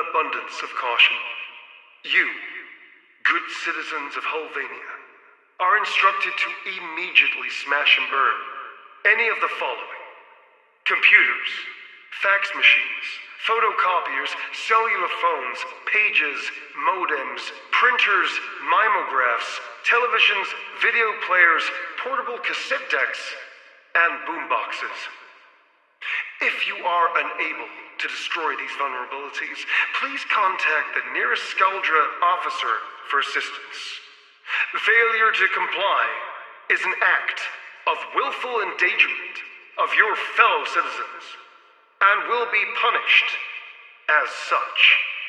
abundance of caution. You, good citizens of Hulvania, are instructed to immediately smash and burn any of the following: computers, fax machines, photocopiers, cellular phones, pages, modems, printers, mimeographs, televisions, video players, portable cassette decks, and boomboxes. If you are unable to destroy these vulnerabilities, please contact the nearest Skaldra officer for assistance. Failure to comply is an act of willful endangerment of your fellow citizens and will be punished as such.